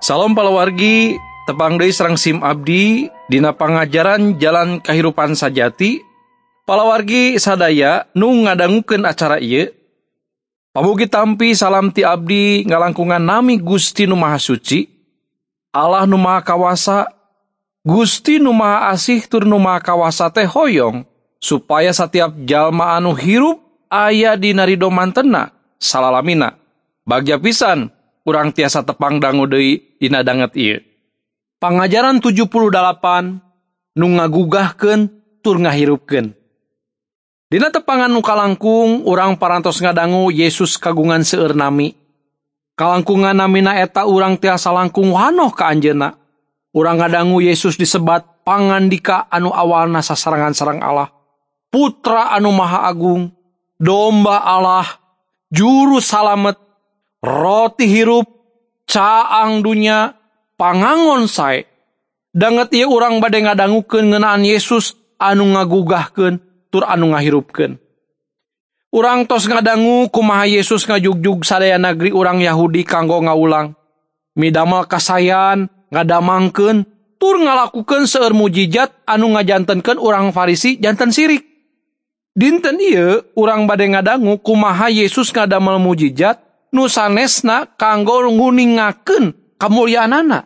Salam palawargi, tepang deui sareng Sim Abdi dina pangajaran Jalan Kahirupan Sajati. Palawargi sadaya nu ngadangukeun acara ieu. Pamugi tampi salam ti abdi ngalangkungan nami Gusti Nu Maha Suci, Allah Nu Maha Kawasa, Gusti Nu Maha Asih tur Nu Maha Kawasa teh hoyong supaya setiap jalma anu hirup aya dina ridho mantenna salalamina. Bagja pisan urang tiasa tepang dangu deui dina danget ieu. Pangajaran 78 nu ngagugahkeun tur ngahirupkeun. Dina tepangan nu kalangkung urang parantos ngadangu Yesus kagungan seueur nami. Kalangkungan namina eta urang tiasa langkung wanoh ka anjeunna. Urang ngadangu Yesus disebat pangandika anu awalna sasarangan-sareng Allah, Putra anu Maha Agung, Domba Allah, Juru Salamet, Roti hirup, caang dunya, pangangon sae. Danget ieu urang bade ngadangukeun ngeunaan Yesus anu ngagugahkeun tur anu ngahirupkeun. Urang tos ngadangu kumaha Yesus ngajugjug sadaya nagri urang Yahudi kanggo ngaulang, midamel kasayan, ngadamangkeun tur ngalakukeun seueur mujijat anu ngajantenkeun urang Farisi janten sirik. Dinten ieu urang bade ngadangu kumaha Yesus ngadamel mujijat nu sanesna kanggo nguningakeun kamulyaanana.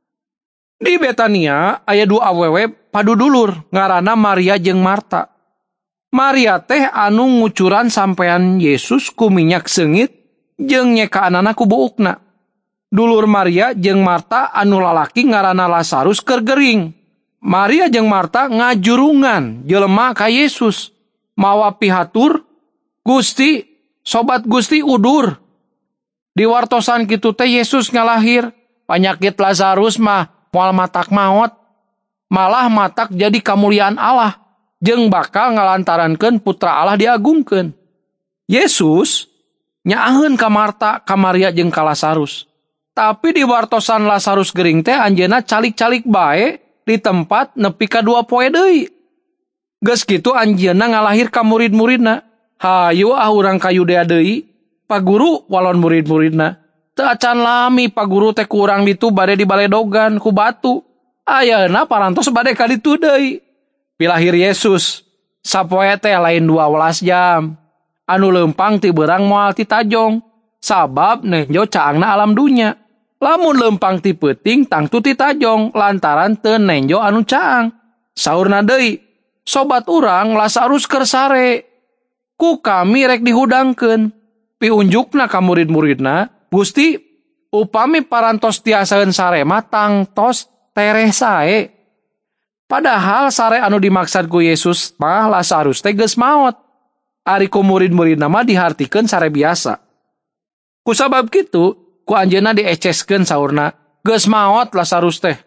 Di Betania aya 2 awewe padudulur ngaranna Maria jeung Marta. Maria teh anu ngucuran sampean Yesus ku minyak seungit jeung nyekaanana ku buukna. Dulur Maria jeung Marta anu lalaki ngaranna Lazarus keur gering. Maria jeung Marta ngajurungan jelema ka Yesus mawa pihatur, "Gusti, sobat Gusti udur." Diwartosan kitu teh Yesus ngalahir, panyakit Lazarus mah moal matak maot, malah matak jadi kamuliaan Allah, jeung bakal ngalantarankeun Putra Allah diagungkeun. Yesus nyaaheun ka Marta, ka Maria jeung ka Lazarus. Tapi di wartosan Lazarus gering teh anjeunna calik-calik bae di tempat nepi ka 2 poe deui. Geus kitu anjeunna ngalahir ka murid-muridna, "Hayu urang ka Yudea deui, Pak Guru," walon murid-muridna. "Teu acan lami Pak Guru teh ku urang ditu bade dibaledogan ku batu. Ayeuna parantos bade ka ditu deui." Pilahir Yesus, sapoe teh lain 12 jam. Anu leumpang ti beurang moal ti tajong, sabab nenjo caangna alam dunya. Lamun leumpang ti peuting tangtu ti tajong, lantaran teu nenjo anu caang. Saurna deui, "Sobat urang Lazarus keur sare. Ku kami rek dihudangkeun." Piunjukna ka murid-muridna, "Gusti, upami parantos tiasaeun sare mah tangtos tereh sae." Padahal sare anu dimaksud ku Yesus mah Lazarus teh geus maot. Ari ku murid-muridna mah dihartikeun sare biasa. Kusabab kitu, ku anjeunna dieceskeun saurna, "Geus maot Lazarus teh."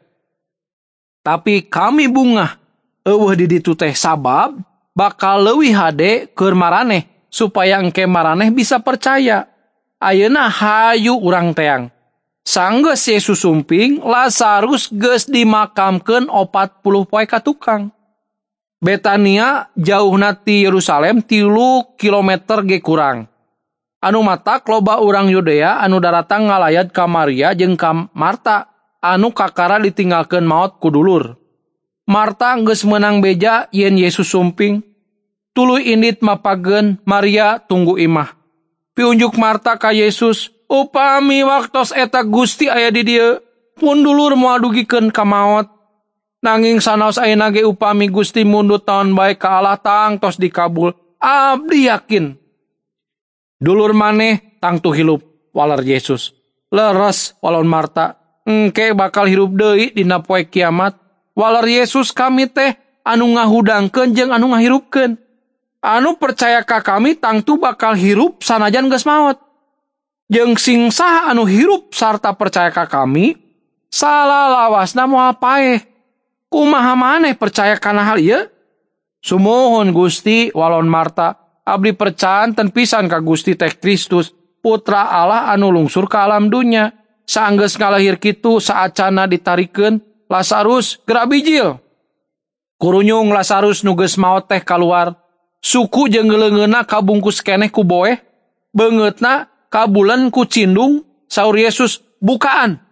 Tapi kami bungah eueuh di ditu teh sabab bakal leuwih hade keur maraneh supaya engke maraneh bisa percaya. Ayeuna hayu urang teang. Sanggeus Yesus sumping, Lazarus geus dimakamkeun 40 poe ka tukang. Betania jauhna ti Yerusalem 3 kilometer ge kurang. Anu matak loba urang Yudea anu daratang ngalayat ka Maria jeung ka Marta anu kakara ditinggalkeun maot ku dulur. Marta geus meunang beja yen Yesus sumping. Tuluy indit mapageun Maria tunggu imah. Piunjuk Marta ka Yesus, "Upami waktos eta Gusti aya di dieu, mun dulur moal dugikeun ka maot. Nanging sanaos ayeuna ge upami Gusti mundut taon bae ka Allah tangtos dikabul, abdi yakin." "Dulur maneh tangtu hilup," waler Yesus. "Leres," walon Marta, "engke bakal hirup deui dina poe kiamat." Waler Yesus, "Kami teh anu ngahudangkeun jeung anu ngahirupkeun. Anu percaya ka kami tangtu bakal hirup sanajan geus maot. Jeung sing saha anu hirup sarta percaya ka kami, salalawasna moal paeh. Kumaha maneh percaya kana hal ieu?" "Sumuhun Gusti," walon Marta, "abdi percayanten pisan ka Gusti teh Kristus, Putra Allah anu lungsur ka alam dunya. Saanggeus ngalahir kitu saacana ditarikeun Lazarus geura bijil." Kurunyung Lazarus nu geus maot teh kaluar, suku jeung ngeleungeunna kabungkus keneh ku boeh, beungeutna kabulen ku cindung, saur Yesus, "Bukaan."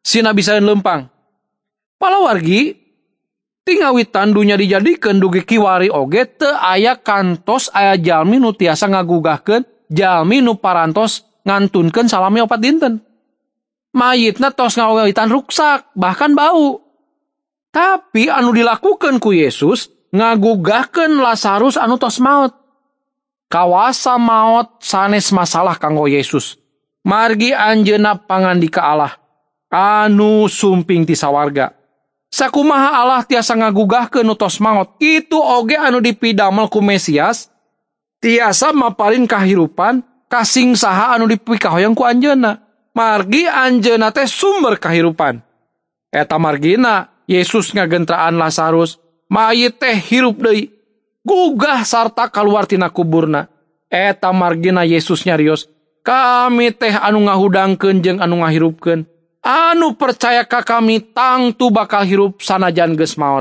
sina bisa lempang. Palawargi tingawitan dunya dijadikeun dugi kiwari oge teu aya kantos aya jalmi nu tiasa ngagugahkeun jalmi nu parantos ngantunkeun salami 4 dinten. Mayitna tos ngawitan ruksak, bahkan bau. Tapi anu dilakukeun ku Yesus ngagugahkeun Lazarus anu tos maot. Kawasa maot sanes masalah kanggo Yesus. Margi anjeunna pangandika Allah anu sumping ti sawarga. Sakumaha Allah tiasa ngagugahkeun nu tos maot, kitu oge anu dipidamel ku Mesias tiasa maparin kahirupan kasing saha anu dipikahoyong ku anjeunna. Margi anjeunna teh sumber kahirupan. Eta margina Yesus ngagentraan Lazarus, mayit teh hirup deui, gugah sarta kaluar tina kuburna. Eta margina Yesus nyarios, kami teh anu ngahudangkeun jeung anu ngahirupkeun, anu percaya ka kami tangtu bakal hirup sanajan geus maot.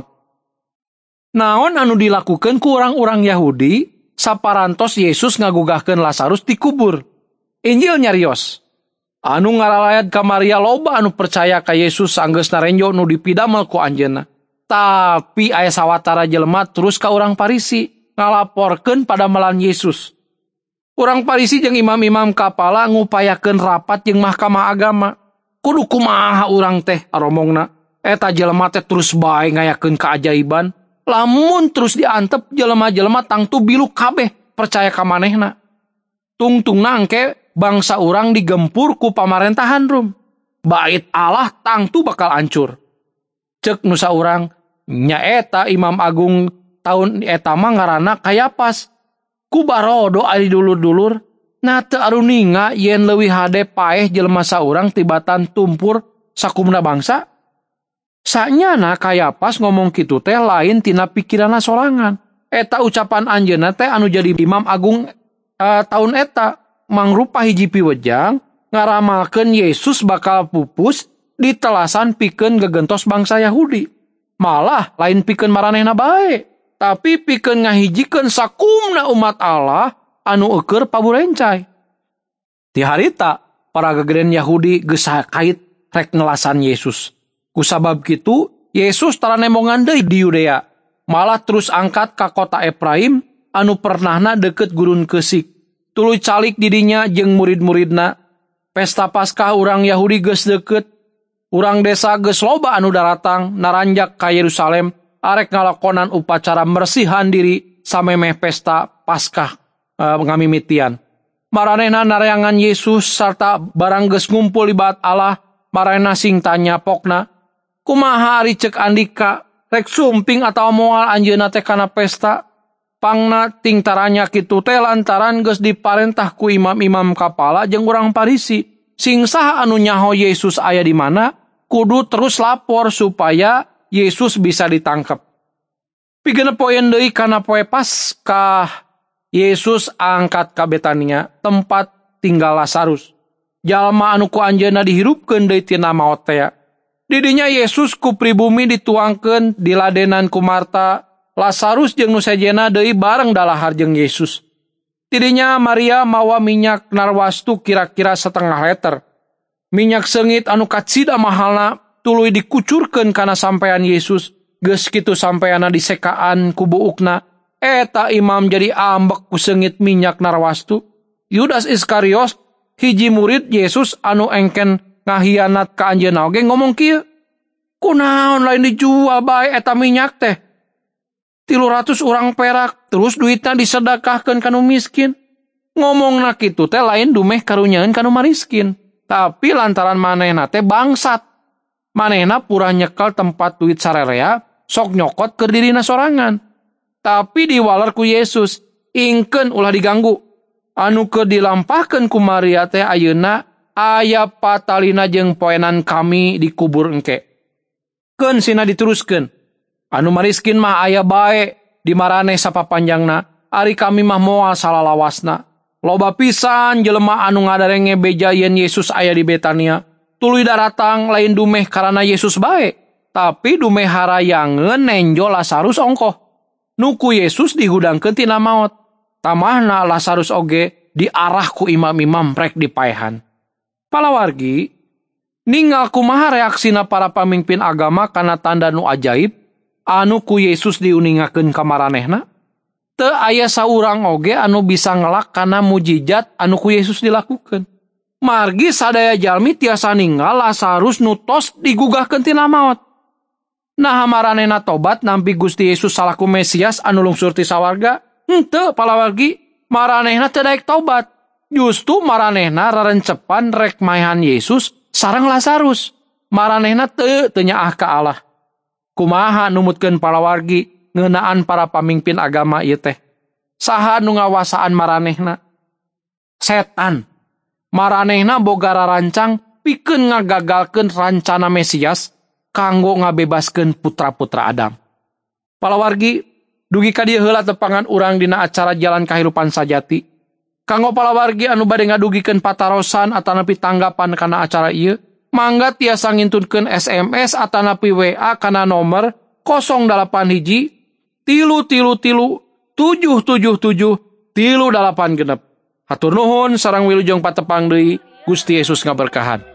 Naon anu dilakukeun ku urang-urang Yahudi saparantos Yesus ngagugahkeun Lazarus di kubur? Injil nyarios, anu ngaralayad ka Maria loba anu percaya ka Yesus sanggeus narenjo nu dipidamel ku anjeunna. Tapi aya sawatara jelema terus ka urang Parisi ngalaporkeun padamelan Yesus. Urang Parisi jeung imam-imam kapala ngupayakeun rapat jeung Mahkamah Agama. Kudu kumaha urang teh aromongna? Eta jelema teh terus bae ngayakeun kaajaiban. Lamun terus diantep jelema-jelema tangtu bilu kabeh percaya ka manehna. Tungtungna engke bangsa urang digempur ku pamarentahan Rom. Bait Allah tangtu bakal hancur. Ceuk nusa urang, nyaeta Imam Agung taun eta mah ngaranna Kayapas. Ku barodo ari dulur-dulur, na teu aruninga yen leuwih hade paeh jelema saurang tibatan tumpur sakumna bangsa. Sanyana Kayapas ngomong kitu teh lain tina pikiranna sorangan. Eta ucapan anjeunna teh anu jadi Imam Agung taun eta mangrupa hiji piwejang ngaramalkeun Yesus bakal pupus ditelasan pikeun gegentos bangsa Yahudi. Malah lain pikeun maranehna bae, tapi pikeun ngahijikeun sakumna umat Allah anu eukeur paburencay. Ti harita para gegeden Yahudi geus sakait rek nelasan Yesus. Kusabab kitu Yesus tara nemongan deui di Yudea, malah terus angkat ka kota Efraim anu pernahna deukeut gurun keusik. Tuluy calik didinya jeung murid-muridna. Pesta Paskah urang Yahudi geus deukeut. Urang desa geus loba anu daratang naranjak ka Yerusalem arek ngalakonan upacara mersihan diri samemeh pesta Paskah ngamimitian. Maranehna nareangan Yesus sarta barang geus ngumpul ibadat Allah, maranehna sing tanya pokna, kumaha ari ceuk andika rek sumping atawa moal anjeunna teh kana pesta? Pangna ting taranya kitu teh lantaran geus diparentah ku imam-imam kapala jeung urang Parisi. Sing saha anu nyaho Yesus aya di mana, kudu terus lapor supaya Yesus bisa ditangkap. Pikeun poeun deui kana poe Paskah, Yesus angkat ka Betania, tempat tinggal Lazarus. Jalma anu ku anjeunna dihirupkeun deui tina maot teh. Didinya Yesus ku pribumi dituangkeun diladenan ku Marta, Lazarus jeung nu sejena deui bareng dalahar jeung Yesus. Tidinya Maria mawa minyak narwastu kira-kira 1/2 liter. Minyak seungit anu katsida mahalna tuluy dikucurkeun kana sampean Yesus. Geus kitu sampeana disekaan ku buukna. Eta imam jadi ambek ku seungit minyak narwastu. Yudas Iskariot, hiji murid Yesus anu engken ngahianat ka anjeunna oge ngomong kieu, kunaon lain dijual bae eta minyak teh? 300 urang perak, terus duitna disedekahkeun kanu miskin. Ngomongna kitu teh lain dumeh karunyaeun kanu mariskin, tapi lantaran manehna teh bangsat. Manehna pura nyekel tempat duit sarerea, sok nyokot keur dirina sorangan. Tapi diwaler ku Yesus, ingkeun ulah diganggu. Anu keur dilampahkeun ku Maria teh ayeuna aya patalina jeung poenan kami dikubur engke. Keun sina diteruskeun. Anu mariskin mah aya bae di maraneh sapapanjangna, ari kami mah moal salalawasna. Loba pisan jelema anu ngadarenge beja yen Yesus aya di Betania. Tuluy daratang lain dumeh karana Yesus bae, tapi dumeh harayangeun nenjo Lazarus ongkoh. Nuku Yesus dihudangkeun tina maot. Tamahna Lazarus oge diarah ku imam-imam rek dipaehan. Palawargi, Ningal kumaha reaksina para pamimpin agama kana tanda nu ajaib anu ku Yesus diuningakeun ka maranehna? Teu aya saurang oge anu bisa ngelak kana mujijat anu ku Yesus dilakukeun. Margi sadaya jalmi tiasa ninggal Lazarus nu tos digugahkeun tina maot. Nah maranehna tobat nampi Gusti Yesus salaku Mesias anu lungsur ti sawarga? Henteu palawargi, maranehna teu daek tobat. Justu maranehna rarencepan rek maehan Yesus sareng Lazarus. Maranehna teu nyaah ka Allah. Kumaha numutkeun palawargi ngeunaan para pamimpin agama ieu teh? Saha nu ngawasaan maranehna? Setan. Maranehna boga rarancang pikeun ngagagalkeun rancana Mesias kanggo ngabebaskeun putra-putra Adam. Palawargi, dugi ka dieu heula tepangan urang dina acara Jalan Kahirupan Sajati. Kanggo palawargi anu bade ngadugikeun patarosan atanapi tanggapan kana acara ieu, mangga tiasa ngintunkeun SMS atanapi WA kana nomer 081 333 777 386. Hatur nuhun sareng wilujeng patepang deui. Gusti Yesus ngaberkahan.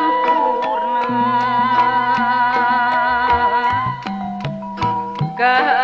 Ka